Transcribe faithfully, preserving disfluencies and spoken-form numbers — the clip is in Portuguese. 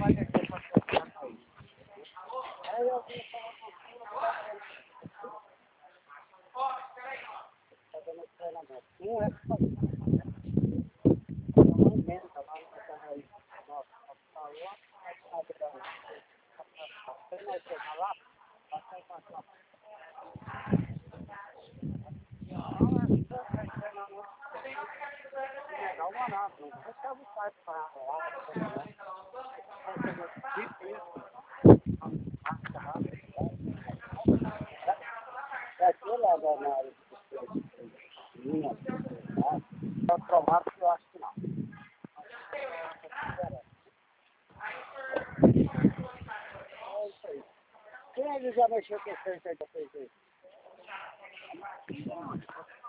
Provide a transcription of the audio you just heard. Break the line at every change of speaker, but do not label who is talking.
Um é legal, mas não, não deixava o pai para lá, daqui lá na área de minha, para provar que eu acho que não. É isso aí. Quem é que já mexeu com esse aí que fez isso?